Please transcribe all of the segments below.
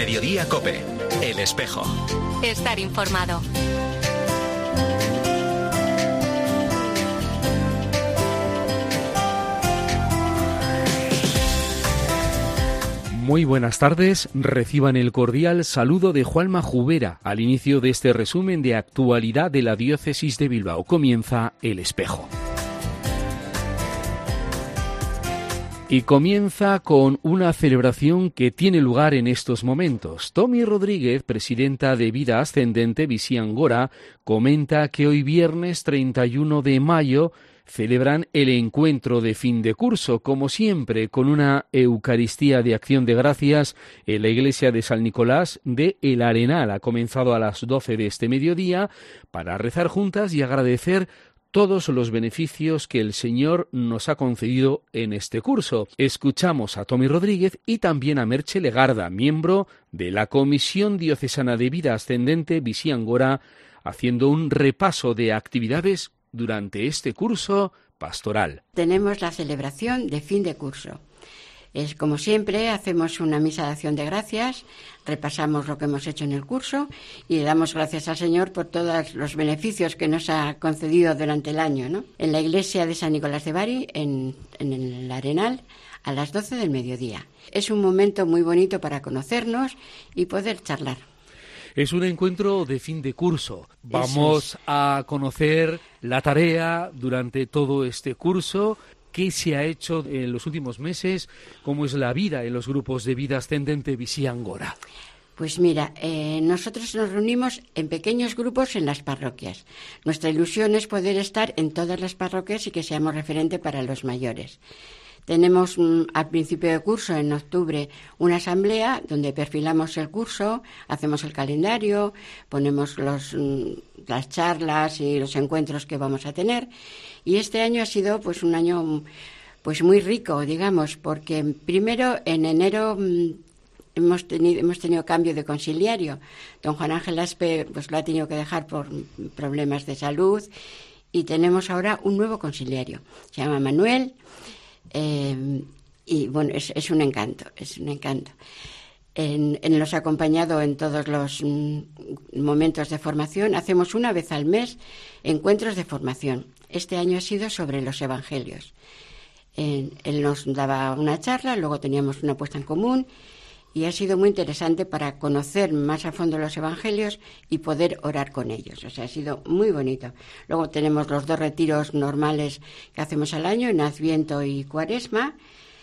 Mediodía COPE. El Espejo. Estar informado. Muy buenas tardes, reciban el cordial saludo de Juanma Jubera al inicio de este resumen de actualidad de la Diócesis de Bilbao. Comienza El Espejo. Y comienza con una celebración que tiene lugar en estos momentos. Tomi Rodríguez, presidenta de Vida Ascendente Visión Gora, comenta que hoy viernes 31 de mayo celebran el encuentro de fin de curso, como siempre, con una Eucaristía de Acción de Gracias en la iglesia de San Nicolás de El Arenal. Ha comenzado a las 12 de este mediodía para rezar juntas y agradecer todos los beneficios que el Señor nos ha concedido en este curso. Escuchamos a Tomi Rodríguez y también a Merche Legarda, miembro de la Comisión Diocesana de Vida Ascendente Visión Gora, haciendo un repaso de actividades durante este curso pastoral. Tenemos la celebración de fin de curso. Es como siempre, hacemos una misa de acción de gracias, repasamos lo que hemos hecho en el curso y le damos gracias al Señor por todos los beneficios que nos ha concedido durante el año, ¿no? En la iglesia de San Nicolás de Bari, en el Arenal, a las 12 del mediodía. Es un momento muy bonito para conocernos y poder charlar. Es un encuentro de fin de curso. Vamos a conocer la tarea durante todo este curso, qué se ha hecho en los últimos meses, cómo es la vida en los grupos de Vida Ascendente Visión Gora. Pues mira, nosotros nos reunimos en pequeños grupos en las parroquias. Nuestra ilusión es poder estar en todas las parroquias y que seamos referente para los mayores. Tenemos al principio de curso, en octubre, una asamblea donde perfilamos el curso, hacemos el calendario, ponemos las charlas y los encuentros que vamos a tener. Y este año ha sido pues un año pues muy rico, digamos, porque primero en enero hemos tenido cambio de conciliario. Don Juan Ángel Aspe pues lo ha tenido que dejar por problemas de salud y tenemos ahora un nuevo conciliario. Se llama Manuel. Y bueno, es un encanto, Nos ha acompañado en todos los momentos de formación. Hacemos una vez al mes encuentros de formación. Este año ha sido sobre los evangelios. Él nos daba una charla, luego teníamos una puesta en común y ha sido muy interesante para conocer más a fondo los evangelios y poder orar con ellos. O sea, ha sido muy bonito. Luego tenemos los 2 retiros normales que hacemos al año, en Adviento y Cuaresma.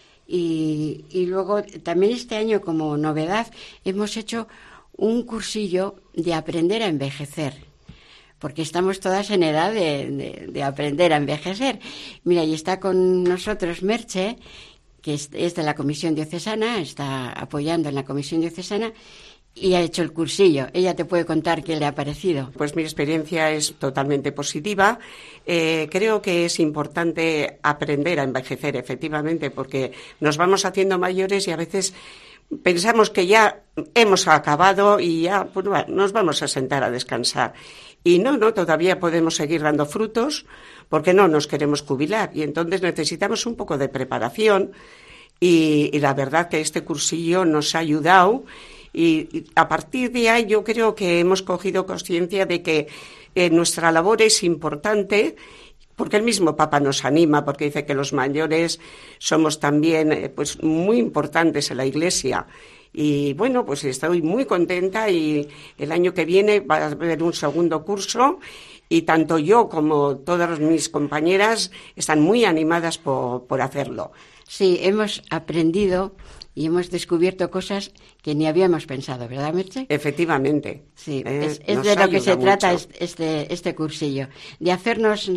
Y luego también este año, como novedad, hemos hecho un cursillo de aprender a envejecer, porque estamos todas en edad de aprender a envejecer. Mira, y está con nosotros Merche, que es de la Comisión Diocesana, está apoyando en la Comisión Diocesana y ha hecho el cursillo. Ella te puede contar qué le ha parecido. Pues mi experiencia es totalmente positiva. Creo que es importante aprender a envejecer, efectivamente, porque nos vamos haciendo mayores y a veces pensamos que ya hemos acabado y ya pues, bueno, nos vamos a sentar a descansar. Y no, todavía podemos seguir dando frutos porque no nos queremos jubilar y entonces necesitamos un poco de preparación y la verdad que este cursillo nos ha ayudado y a partir de ahí yo creo que hemos cogido conciencia de que nuestra labor es importante porque el mismo Papa nos anima porque dice que los mayores somos también pues muy importantes en la Iglesia. Y bueno, pues estoy muy contenta y el año que viene va a haber un segundo curso y tanto yo como todas mis compañeras están muy animadas por hacerlo. Sí, hemos aprendido y hemos descubierto cosas que ni habíamos pensado, ¿verdad, Merche? Efectivamente. Sí, es de lo que se trata este cursillo, de hacernos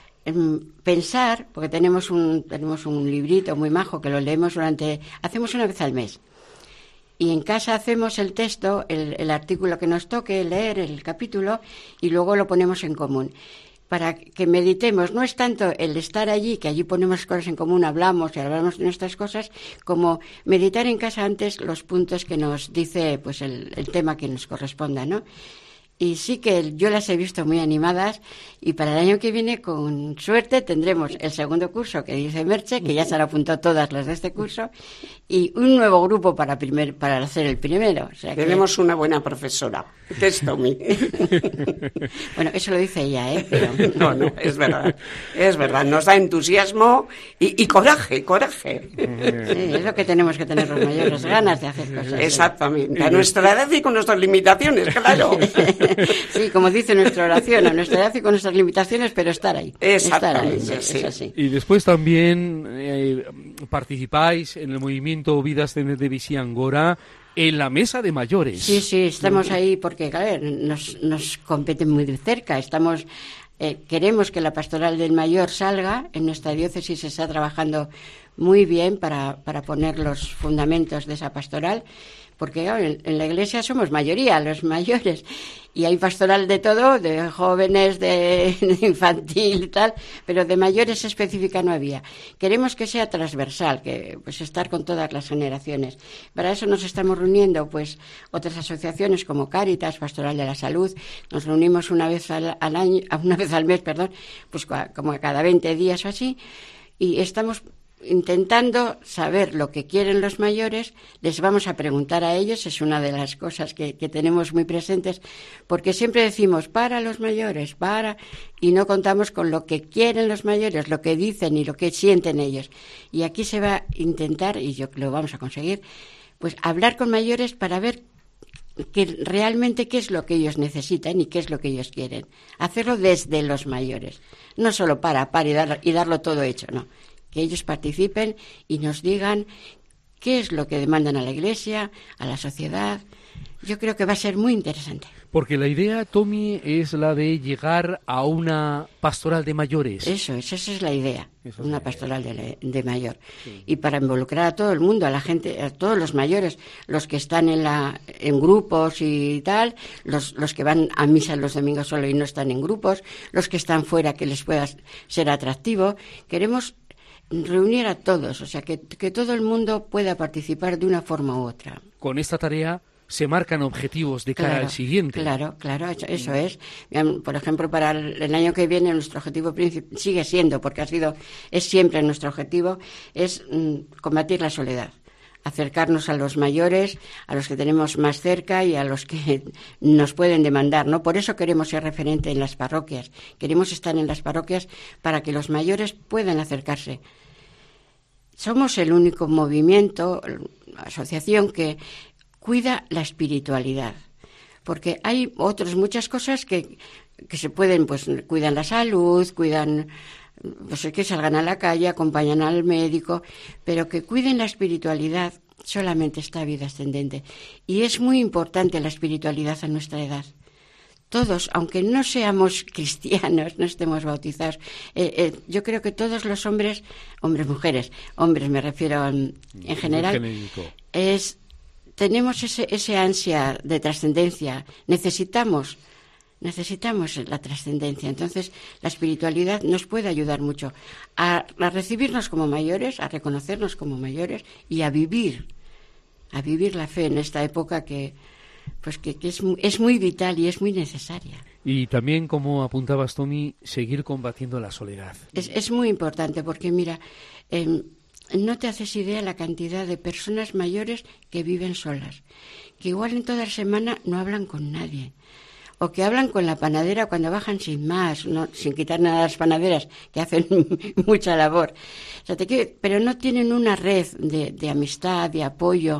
pensar, porque tenemos un librito muy majo que lo leemos hacemos una vez al mes. Y en casa hacemos el texto, el artículo que nos toque leer, el capítulo, y luego lo ponemos en común. Para que meditemos, no es tanto el estar allí, que allí ponemos cosas en común, hablamos de nuestras cosas, como meditar en casa antes los puntos que nos dice pues el tema que nos corresponda, ¿no? Y sí que yo las he visto muy animadas, y para el año que viene, con suerte, tendremos el segundo curso que dice Merche, que ya se han apuntado todas las de este curso, y un nuevo grupo para hacer el primero. O sea, tenemos una buena profesora, que es Tommy. Bueno, eso lo dice ella, ¿eh? Pero... No, es verdad, nos da entusiasmo y coraje. Sí, es lo que tenemos que tener los mayores, ganas de hacer cosas. Exactamente, a nuestra edad y con nuestras limitaciones, claro. Sí, como dice nuestra oración, a nuestra edad y con nuestras limitaciones, pero estar ahí. Exactamente, estar ahí, sí. Es así. Y después también participáis en el movimiento Vida Ascendente Visiangora en la mesa de mayores. Sí, estamos ahí porque, claro, nos compete muy de cerca. Queremos que la pastoral del mayor salga. En nuestra diócesis se está trabajando muy bien para poner los fundamentos de esa pastoral, porque claro, en la Iglesia somos mayoría, los mayores, y hay pastoral de todo, de jóvenes, de infantil y tal, pero de mayores específica no había. Queremos que sea transversal, que pues estar con todas las generaciones. Para eso nos estamos reuniendo, pues otras asociaciones como Cáritas, Pastoral de la Salud, nos reunimos una vez al mes, pues como cada 20 días o así, y estamos intentando saber lo que quieren los mayores. Les vamos a preguntar a ellos, es una de las cosas que tenemos muy presentes, porque siempre decimos para los mayores, y no contamos con lo que quieren los mayores, lo que dicen y lo que sienten ellos. Y aquí se va a intentar, y yo lo vamos a conseguir, pues hablar con mayores para ver que realmente qué es lo que ellos necesitan y qué es lo que ellos quieren. Hacerlo desde los mayores, no solo para y darlo todo hecho, no. Que ellos participen y nos digan qué es lo que demandan a la Iglesia, a la sociedad. Yo creo que va a ser muy interesante. Porque la idea, Tommy, es la de llegar a una pastoral de mayores. Esa es la idea, una pastoral de mayor. Sí. Y para involucrar a todo el mundo, a la gente, a todos los mayores, los que están en grupos y tal, los que van a misa los domingos solo y no están en grupos, los que están fuera, que les pueda ser atractivo. Queremos reunir a todos, o sea, que todo el mundo pueda participar de una forma u otra. Con esta tarea se marcan objetivos de cara al siguiente. Claro, eso es. Por ejemplo, para el año que viene nuestro objetivo principal sigue siendo, porque es siempre nuestro objetivo, es combatir la soledad. Acercarnos a los mayores, a los que tenemos más cerca y a los que nos pueden demandar, ¿no? Por eso queremos ser referente en las parroquias. Queremos estar en las parroquias para que los mayores puedan acercarse. Somos el único movimiento, asociación, que cuida la espiritualidad. Porque hay muchas cosas que se pueden, pues cuidan la salud, cuidan... pues que salgan a la calle, acompañan al médico, pero que cuiden la espiritualidad, solamente está Vida Ascendente. Y es muy importante la espiritualidad a nuestra edad. Todos, aunque no seamos cristianos, no estemos bautizados, yo creo que todos los hombres me refiero en general, tenemos ese ansia de trascendencia, necesitamos la trascendencia. Entonces, la espiritualidad nos puede ayudar mucho a recibirnos como mayores, a reconocernos como mayores y a vivir la fe en esta época que es muy vital y es muy necesaria. Y también, como apuntabas, Tommy, seguir combatiendo la soledad. Es muy importante porque, mira, no te haces idea la cantidad de personas mayores que viven solas, que igual en toda la semana no hablan con nadie, o que hablan con la panadera cuando bajan sin más, sin quitar nada a las panaderas, que hacen mucha labor. O sea, pero no tienen una red de amistad, de apoyo.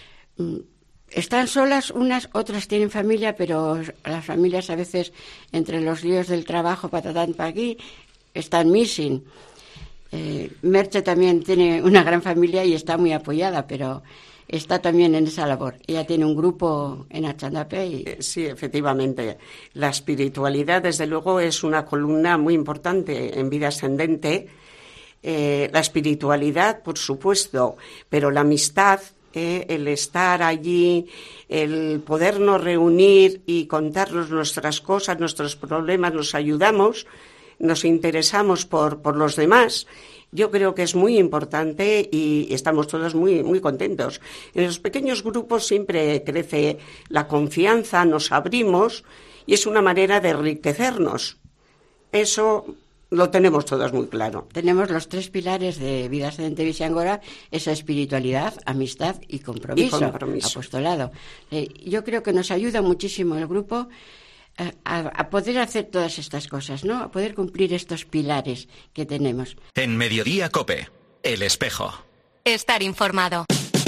Están solas unas, otras tienen familia, pero las familias a veces, entre los líos del trabajo, patatán para aquí, están missing. Merche también tiene una gran familia y está muy apoyada, pero está también en esa labor. Ella tiene un grupo en Archandape. Sí, efectivamente. La espiritualidad, desde luego, es una columna muy importante en Vida Ascendente. La espiritualidad, por supuesto, pero la amistad, el estar allí, el podernos reunir y contarnos nuestras cosas, nuestros problemas, nos ayudamos, nos interesamos por los demás. Yo creo que es muy importante y estamos todos muy, muy contentos. En los pequeños grupos siempre crece la confianza, nos abrimos y es una manera de enriquecernos. Eso lo tenemos todos muy claro. Tenemos los 3 pilares de Vida Ascendente Visiangora, esa espiritualidad, amistad y compromiso. Apostolado. Yo creo que nos ayuda muchísimo el grupo a poder hacer todas estas cosas, ¿no? A poder cumplir estos pilares que tenemos. En Mediodía COPE, El Espejo. Estar informado.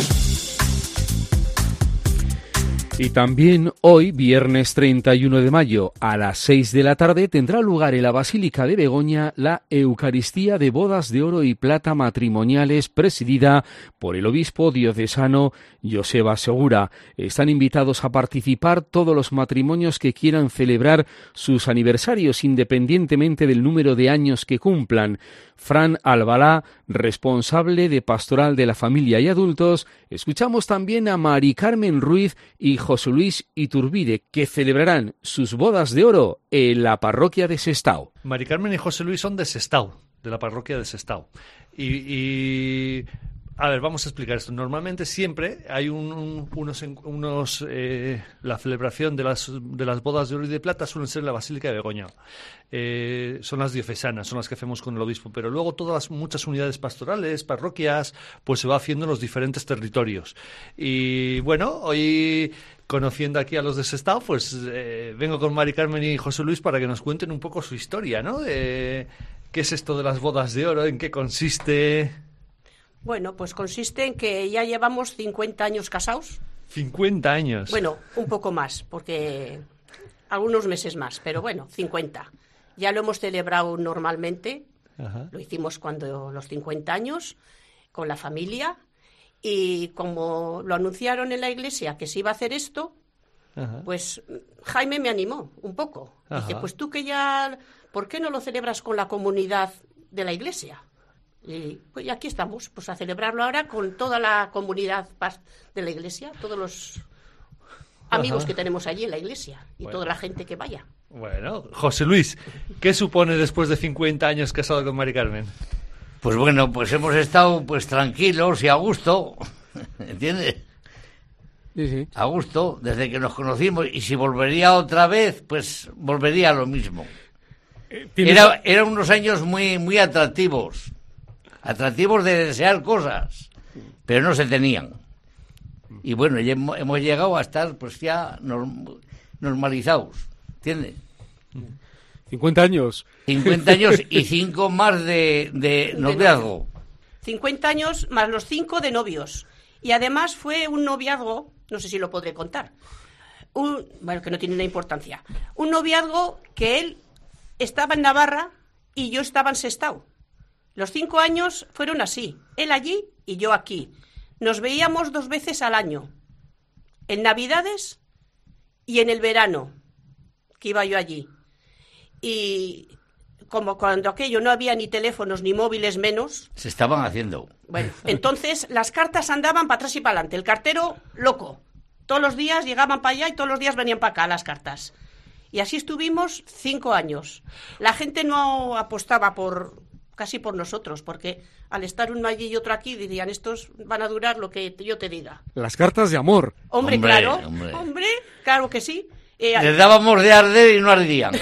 Y también hoy, viernes 31 de mayo, a las 6 de la tarde, tendrá lugar en la Basílica de Begoña la Eucaristía de Bodas de Oro y Plata Matrimoniales, presidida por el obispo diocesano Joseba Segura. Están invitados a participar todos los matrimonios que quieran celebrar sus aniversarios, independientemente del número de años que cumplan. Fran Albalá, responsable de Pastoral de la Familia y Adultos. Escuchamos también a Mari Carmen Ruiz y José Luis Iturbide, que celebrarán sus bodas de oro en la parroquia de Sestao. Mari Carmen y José Luis son de Sestao, de la parroquia de Sestao. Y a ver, vamos a explicar esto. Normalmente siempre hay la celebración de las bodas de oro y de plata suelen ser en la Basílica de Begoña. Son las diocesanas, son las que hacemos con el obispo, pero luego muchas unidades pastorales, parroquias, pues se va haciendo en los diferentes territorios. Y bueno, hoy, conociendo aquí a los de Sestao, pues vengo con Mari Carmen y José Luis para que nos cuenten un poco su historia, ¿no? ¿Qué es esto de las bodas de oro? ¿En qué consiste? Bueno, pues consiste en que ya llevamos 50 años casados. 50 años. Bueno, un poco más, porque algunos meses más, pero bueno, 50. Ya lo hemos celebrado normalmente. Ajá. Lo hicimos cuando los 50 años, con la familia, y como lo anunciaron en la iglesia que se iba a hacer esto, ajá, pues Jaime me animó un poco. Ajá. Dice, pues tú que ya, ¿por qué no lo celebras con la comunidad de la iglesia? Y pues aquí estamos, pues a celebrarlo ahora con toda la comunidad de la iglesia, todos los amigos, ajá, que tenemos allí en la iglesia y toda la gente que vaya. Bueno, José Luis, ¿qué supone después de 50 años casado con Mari Carmen? Pues bueno, pues hemos estado pues tranquilos y a gusto, ¿entiendes? Sí, sí. A gusto, desde que nos conocimos, y si volvería otra vez, pues volvería a lo mismo. Eran unos años muy, muy atractivos de desear cosas, pero no se tenían. Y bueno, ya hemos llegado a estar pues ya normalizados, ¿entiendes? 50 años. 50 años y 5 más de noviazgo. 50 años más los 5 de novios. Y además fue un noviazgo, no sé si lo podré contar, bueno, que no tiene una importancia. Un noviazgo que él estaba en Navarra y yo estaba en Sestao. Los 5 años fueron así, él allí y yo aquí. Nos veíamos 2 veces al año, en Navidades y en el verano, que iba yo allí. Y como cuando aquello no había ni teléfonos ni móviles menos... Se estaban haciendo. Bueno, entonces las cartas andaban para atrás y para adelante. El cartero, loco. Todos los días llegaban para allá y todos los días venían para acá las cartas. Y así estuvimos 5 años. La gente no apostaba casi por nosotros, porque al estar uno allí y otro aquí dirían, estos van a durar lo que yo te diga. Las cartas de amor. Hombre, claro, hombre, claro que sí. Les dábamos de arder y no ardían.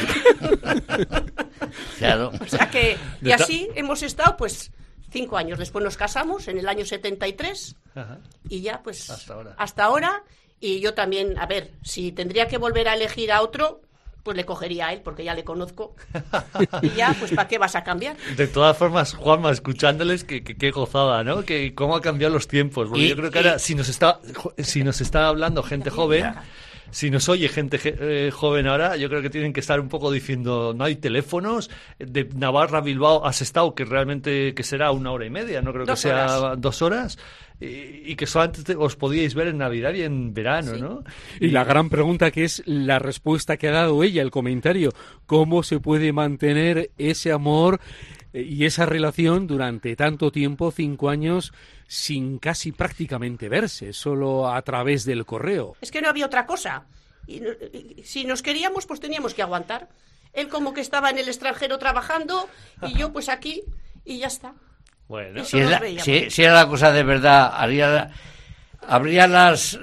Claro. O sea que, y así hemos estado, pues, 5 años. Después nos casamos en el año 73. Ajá. Y ya, pues, hasta ahora. Y yo también, a ver, si tendría que volver a elegir a otro, pues le cogería a él, porque ya le conozco. Y ya, pues, ¿para qué vas a cambiar? De todas formas, Juanma, escuchándoles, qué gozada, ¿no? Que cómo han cambiado los tiempos. Porque yo creo que ahora, si nos está hablando gente joven... Si nos oye gente joven ahora, yo creo que tienen que estar un poco diciendo, no hay teléfonos, de Navarra a Bilbao a Sestao, que realmente que será 1 hora y media, no creo que sea 2 horas, y que solamente os podíais ver en Navidad y en verano, sí, ¿no? Y la gran pregunta, que es la respuesta que ha dado ella, el comentario, ¿cómo se puede mantener ese amor y esa relación durante tanto tiempo, 5 años, sin casi prácticamente verse, solo a través del correo? Es que no había otra cosa. Y si nos queríamos, pues teníamos que aguantar. Él como que estaba en el extranjero trabajando y yo pues aquí y ya está. Bueno, si era la cosa de verdad, habría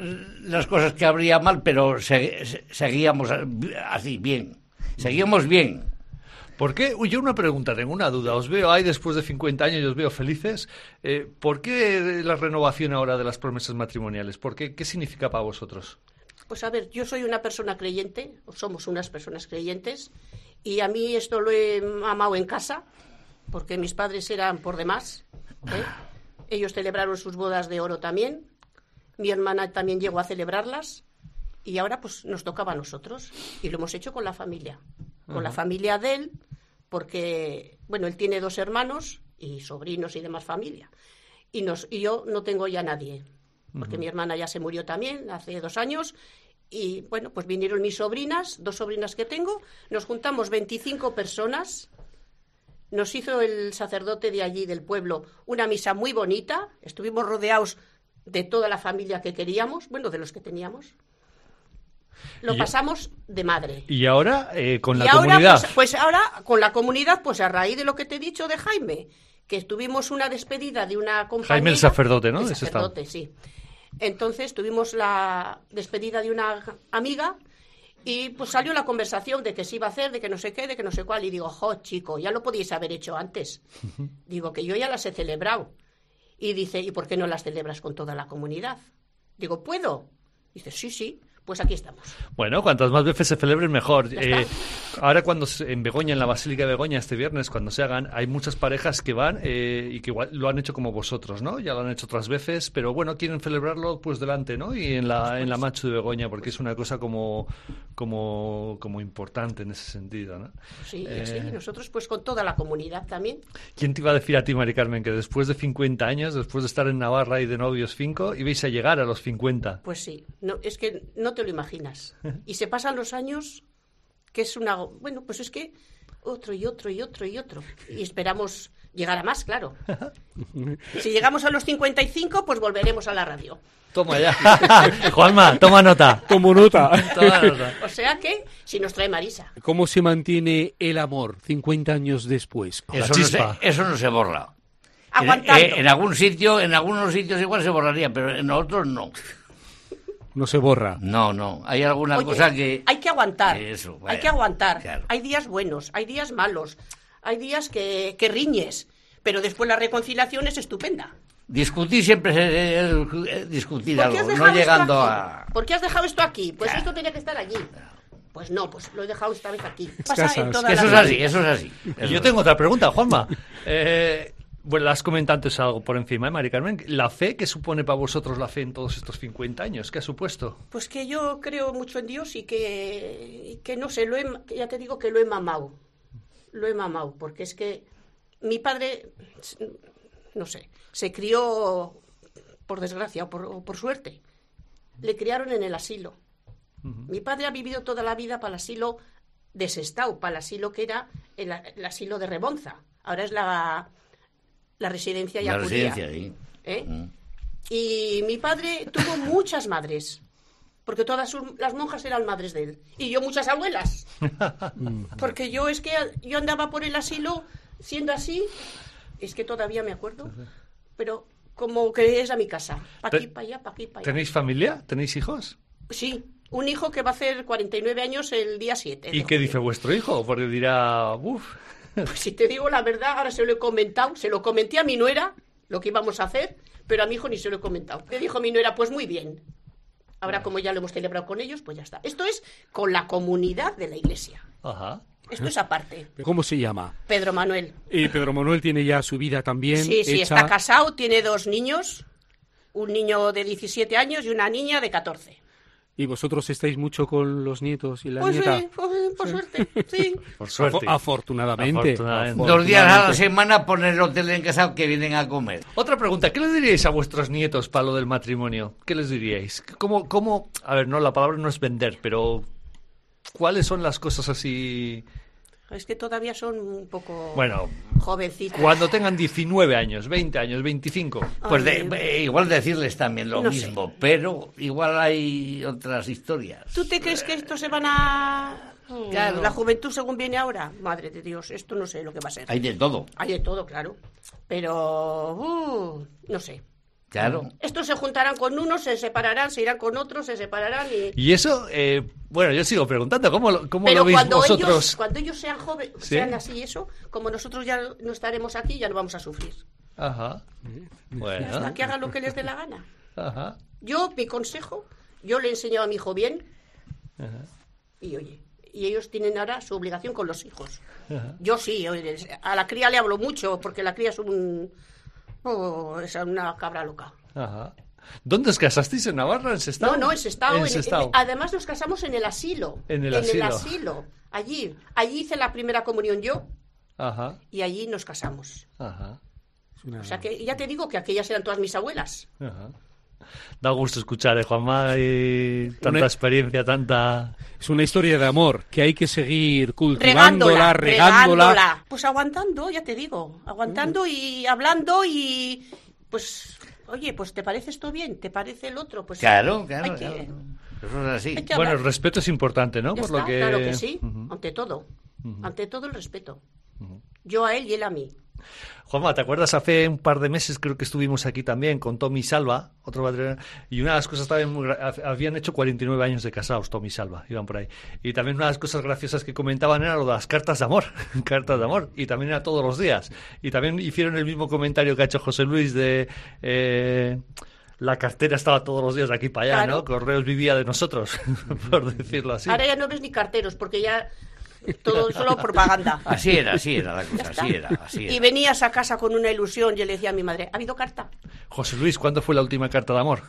las cosas que habría mal, pero seguíamos así, bien. Seguíamos bien. ¿Por qué? Yo una pregunta, tengo una duda. Os veo ahí después de 50 años y os veo felices. ¿Por qué la renovación ahora de las promesas matrimoniales? ¿Qué significa para vosotros? Pues a ver, yo soy una persona creyente, o somos unas personas creyentes, y a mí esto lo he amado en casa, porque mis padres eran por demás. Ellos celebraron sus bodas de oro también. Mi hermana también llegó a celebrarlas. Y ahora pues nos tocaba a nosotros. Y lo hemos hecho con la familia. Con la familia de él, porque, bueno, él tiene 2 hermanos y sobrinos y demás familia. Y yo no tengo ya nadie, porque mi hermana ya se murió también hace 2 años. Y, bueno, pues vinieron mis sobrinas, 2 sobrinas que tengo. Nos juntamos 25 personas. Nos hizo el sacerdote de allí, del pueblo, una misa muy bonita. Estuvimos rodeados de toda la familia que queríamos, bueno, de los que teníamos. Lo pasamos de madre. ¿Y ahora con la comunidad? Pues ahora con la comunidad, pues a raíz de lo que te he dicho de Jaime, que tuvimos una despedida de una compañera. Jaime el sacerdote, ¿no? El sacerdote, sí. Entonces tuvimos la despedida de una amiga y pues salió la conversación de que se iba a hacer, de que no sé qué, de que no sé cuál. Y digo, chico, ya lo podíais haber hecho antes. Digo, que yo ya las he celebrado. Y dice, ¿y por qué no las celebras con toda la comunidad? Digo, ¿puedo? Dice, sí. Pues aquí estamos. Bueno, cuantas más veces se celebren, mejor. Ahora en Begoña, en la Basílica de Begoña, este viernes, cuando se hagan, hay muchas parejas que van y que igual lo han hecho como vosotros, ¿no? Ya lo han hecho otras veces, pero bueno, quieren celebrarlo pues delante, ¿no? Y en la Macho de Begoña, porque es una cosa como importante en ese sentido, ¿no? Sí, sí, nosotros pues con toda la comunidad también. ¿Quién te iba a decir a ti, Mari Carmen, que después de 50 años, después de estar en Navarra y de novios 5, ibais a llegar a los 50? Pues sí, no, es que no te lo imaginas. Y se pasan los años, que es una... Bueno, pues es que otro y otro y otro y otro. Y esperamos llegar a más, claro. Si llegamos a los 55, pues volveremos a la radio. Toma ya. Juanma, toma nota. Tomo nota. Toma nota. O sea que, si nos trae Marisa. ¿Cómo se mantiene el amor 50 años después? Eso no se borra. Aguantando. En algunos sitios igual se borraría, pero en otros no. No se borra. No. Hay alguna cosa que... Hay que aguantar. Eso, hay que aguantar. Claro. Hay días buenos, hay días malos, hay días que riñes, pero después la reconciliación es estupenda. Discutir siempre es discutir algo, no llegando a... ¿Por qué has dejado esto aquí? Pues claro. Esto tenía que estar allí. Pues no, pues lo he dejado esta vez aquí. Eso es así. Yo tengo otra pregunta, Juanma. Bueno, las comentas antes algo por encima, Mari Carmen. ¿La fe qué supone para vosotros la fe en todos estos 50 años? ¿Qué ha supuesto? Pues que yo creo mucho en Dios y que no sé, ya te digo que lo he mamado. Lo he mamado, porque es que mi padre, no sé, se crió, por desgracia o por suerte. Le criaron en el asilo. Mi padre ha vivido toda la vida para el asilo de Sestao, para el asilo que era el asilo de Rebonza. Ahora es la residencia Yacuría. La residencia, sí. Y mi padre tuvo muchas madres, porque todas las monjas eran madres de él. Y yo muchas abuelas. Porque yo andaba por el asilo siendo así, es que todavía me acuerdo, pero como que es a mi casa. Pa' aquí, pa' allá, pa' aquí, pa' allá. ¿Tenéis familia? ¿Tenéis hijos? Sí. Un hijo que va a hacer 49 años el día 7. ¿Y qué dice vuestro hijo? Porque dirá, Pues si te digo la verdad, ahora se lo he comentado, se lo comenté a mi nuera, lo que íbamos a hacer, pero a mi hijo ni se lo he comentado. Le dijo mi nuera, pues muy bien. Ahora como ya lo hemos celebrado con ellos, pues ya está. Esto es con la comunidad de la iglesia. Ajá. Esto es aparte. ¿Cómo se llama? Pedro Manuel. Y Pedro Manuel tiene ya su vida también. Sí, hecha... está casado, tiene 2 niños, un niño de 17 años y una niña de 14. ¿Y vosotros estáis mucho con los nietos y la pues nieta? Sí, por suerte, sí. Por suerte. Afortunadamente. 2 días a la semana poner el hotel en casa que vienen a comer. Otra pregunta, ¿qué les diríais a vuestros nietos para lo del matrimonio? ¿Qué les diríais? ¿Cómo? A ver, no, la palabra no es vender, pero ¿cuáles son las cosas así...? Es que todavía son un poco jovencitos. Cuando tengan 19 años, 20 años, 25. Pues igual decirles también lo mismo, pero igual hay otras historias. ¿Tú te crees que estos se van a...? Claro. La juventud según viene ahora, madre de Dios, esto no sé lo que va a ser. Hay de todo. Hay de todo, claro. Pero, no sé. Claro. Estos se juntarán con unos, se separarán, se irán con otros, se separarán Y eso, bueno, yo sigo preguntando, ¿cómo Pero lo veis cuando vosotros? cuando ellos sean jóvenes, ¿Sí? sean así eso, como nosotros ya no estaremos aquí, ya no vamos a sufrir. Ajá. Bueno. Hasta que hagan lo que les dé la gana. Ajá. Yo, mi consejo, yo le he enseñado a mi hijo bien, Ajá. y oye, y ellos tienen ahora su obligación con los hijos. Ajá. Yo sí, oye, a la cría le hablo mucho, porque la cría es es una cabra loca. Ajá. ¿Dónde os casasteis? ¿En Navarra? ¿En Sestao? No, en Sestao. En Sestao. Además nos casamos en el asilo. En el asilo. Allí hice la primera comunión yo. Ajá. Y allí nos casamos. Ajá. O sea que ya te digo que aquellas eran todas mis abuelas. Ajá. Da gusto escuchar, Juanma, y tanta experiencia, tanta... Es una historia de amor que hay que seguir cultivándola, regándola. Pues aguantando, ya te digo, aguantando y hablando y pues, oye, pues ¿te parece esto bien? ¿Te parece el otro? Pues claro. Claro. Eso es así. Bueno, el respeto es importante, ¿no? Ya Por está, lo que... Claro que sí, ante todo. Ante todo el respeto. Yo a él y él a mí. Juanma, ¿te acuerdas? Hace un par de meses creo que estuvimos aquí también con Tommy Salva, otro padre, y una de las cosas también habían hecho 49 años de casados, Tommy Salva, iban por ahí. Y también una de las cosas graciosas que comentaban era lo de las cartas de amor, y también era todos los días. Y también hicieron el mismo comentario que ha hecho José Luis de... la cartera estaba todos los días de aquí para allá, claro. ¿No? Correos vivía de nosotros, por decirlo así. Ahora ya no ves ni carteros, porque ya... Todo solo propaganda. Así era la cosa, así era. Y venías a casa con una ilusión. Yo le decía a mi madre, ¿ha habido carta? José Luis, ¿cuándo fue la última carta de amor?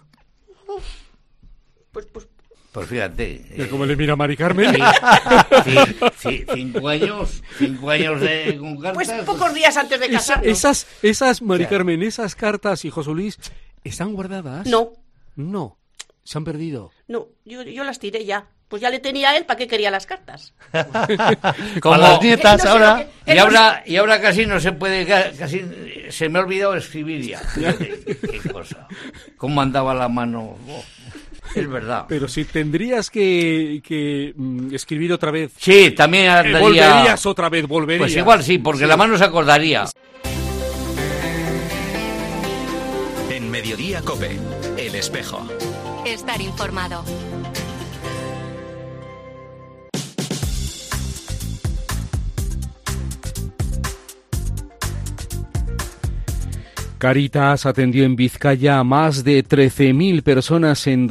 Pues fíjate. ¿Cómo le mira a Mari Carmen? Sí, 5 años con cartas. Pues pocos días antes de casarnos. Esas Mari Carmen, esas cartas y José Luis, ¿están guardadas? No, se han perdido. No, yo las tiré ya. Pues ya le tenía a él, ¿para qué quería las cartas? Como las nietas ahora. Y ahora casi no se puede, casi se me ha olvidado escribir ya. Fíjate, qué cosa. Cómo andaba la mano. Es verdad. Pero si tendrías que escribir otra vez. Sí, también andaría. Volverías otra vez. Pues igual sí, porque la mano se acordaría. En Mediodía COPE, El Espejo. Estar informado. Cáritas atendió en Vizcaya a más de 13.000 personas en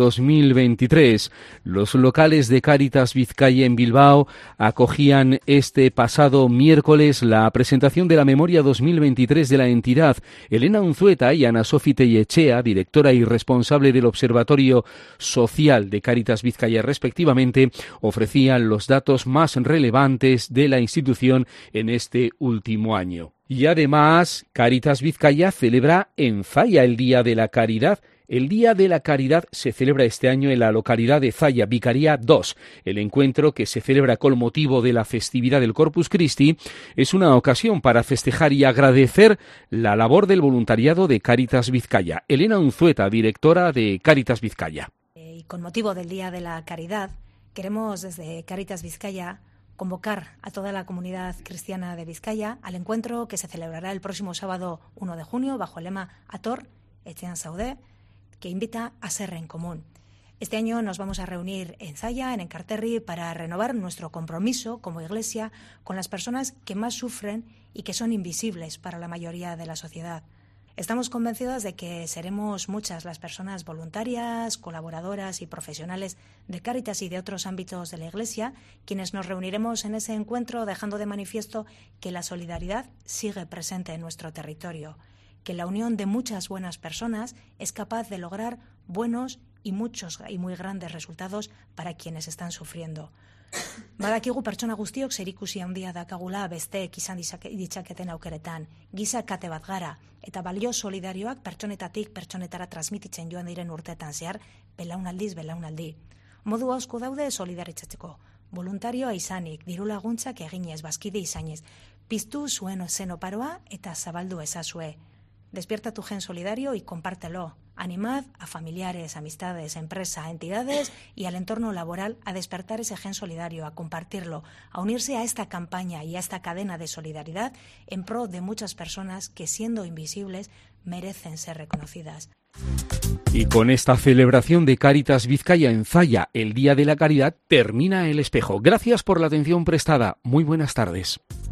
2023. Los locales de Cáritas Vizcaya en Bilbao acogían este pasado miércoles la presentación de la memoria 2023 de la entidad. Elena Unzueta y Ana Sofi Tellechea, directora y responsable del Observatorio Social de Cáritas Vizcaya respectivamente, ofrecían los datos más relevantes de la institución en este último año. Y además, Cáritas Vizcaya celebra en Zalla el Día de la Caridad. El Día de la Caridad se celebra este año en la localidad de Zalla, Vicaría 2. El encuentro, que se celebra con motivo de la festividad del Corpus Christi, es una ocasión para festejar y agradecer la labor del voluntariado de Cáritas Vizcaya. Elena Unzueta, directora de Cáritas Vizcaya. Y con motivo del Día de la Caridad, queremos desde Cáritas Vizcaya convocar a toda la comunidad cristiana de Vizcaya al encuentro que se celebrará el próximo sábado 1 de junio bajo el lema Ator, Etxean Zaude, que invita a ser en común. Este año nos vamos a reunir en Zalla, en Enkarterri, para renovar nuestro compromiso como Iglesia con las personas que más sufren y que son invisibles para la mayoría de la sociedad. Estamos convencidas de que seremos muchas las personas voluntarias, colaboradoras y profesionales de Cáritas y de otros ámbitos de la Iglesia quienes nos reuniremos en ese encuentro dejando de manifiesto que la solidaridad sigue presente en nuestro territorio, que la unión de muchas buenas personas es capaz de lograr buenos y muchos y muy grandes resultados para quienes están sufriendo. Badakigu pertsona guztiok zerikusi handia dakagula besteek izan ditzaketen aukeretan. Giza kate bat gara, eta balio solidarioak pertsonetatik pertsonetara transmititzen joan diren urteetan zehar, belaunaldi. Modu asko daude solidaritzatzeko. Voluntarioa izanik, diru laguntzak eginez, bazkide izanez. Piztu zuen zen oparoa eta zabaldu ezazue. Despierta tu gen solidario y compártelo. Animad a familiares, amistades, empresa, entidades y al entorno laboral a despertar ese gen solidario, a compartirlo, a unirse a esta campaña y a esta cadena de solidaridad en pro de muchas personas que, siendo invisibles, merecen ser reconocidas. Y con esta celebración de Cáritas Vizcaya en Zalla, el Día de la Caridad, termina El Espejo. Gracias por la atención prestada. Muy buenas tardes.